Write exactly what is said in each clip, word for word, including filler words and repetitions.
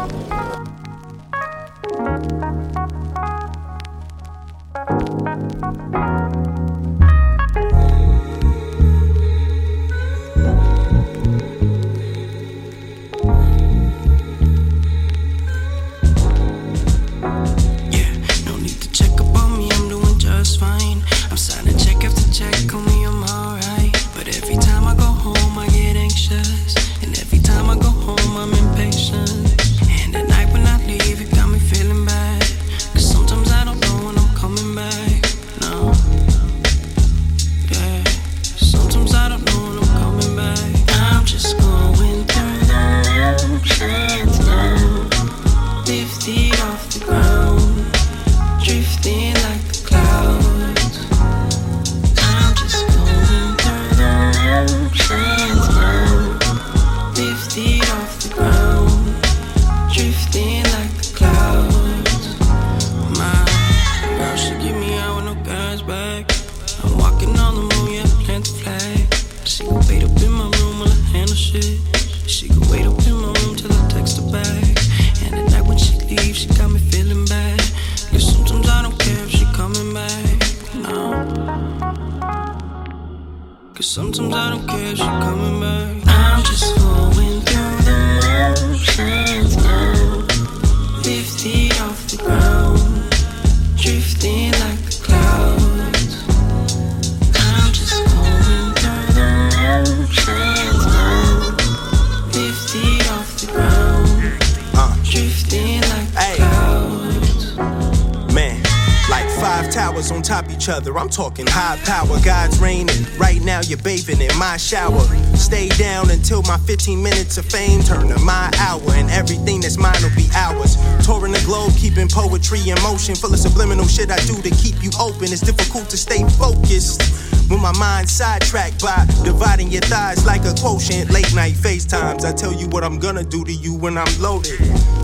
Other. I'm talking high power, God's raining. Right now you're bathing in my shower. Stay down until my fifteen minutes of fame turn to my hour, and everything that's mine will be ours. Touring the globe, keeping poetry in motion, full of subliminal shit I do to keep you open. It's difficult to stay focused when my mind's sidetracked by dividing your thighs like a quotient. Late night FaceTimes, I tell you what I'm gonna do to you when I'm loaded.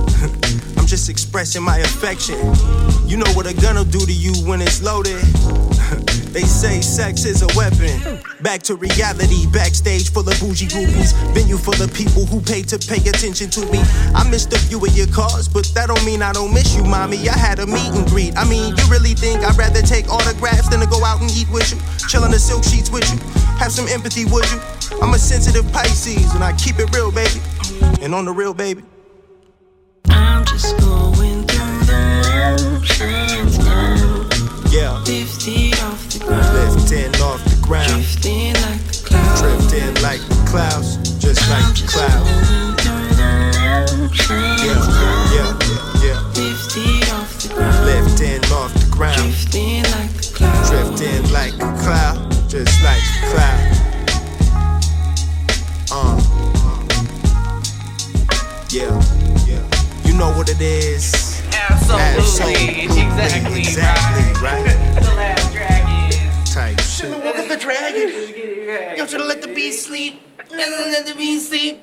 I'm just expressing my affection. You know what a gun'll do to you when it's loaded. They say sex is a weapon. Back to reality, backstage full of bougie groupies, venue full of people who pay to pay attention to me. I missed a few of your calls, but that don't mean I don't miss you, mommy. I had a meet and greet. I mean, you really think I'd rather take autographs than to go out and eat with you? Chill on the silk sheets with you? Have some empathy, would you? I'm a sensitive Pisces, and I keep it real, baby. And on the real, baby, I'm just going through the motions now. Yeah. Lifted off the ground. Lifting off the ground. Drifting like the clouds. Drifting like the clouds. Just like I'm the just clouds. going through the motions Yeah, now. yeah, yeah. Lifted off the ground. Lifting off the ground. Drifting like the clouds. Drifting like a cloud. Just like the cloud. Uh. Yeah, yeah. You know what it is. Absolutely, Absolutely. exactly, Exactly, right? right. The last dragon. Type shit. Should've woke up the dragon. Yo, should've let the beast sleep. Let the beast sleep.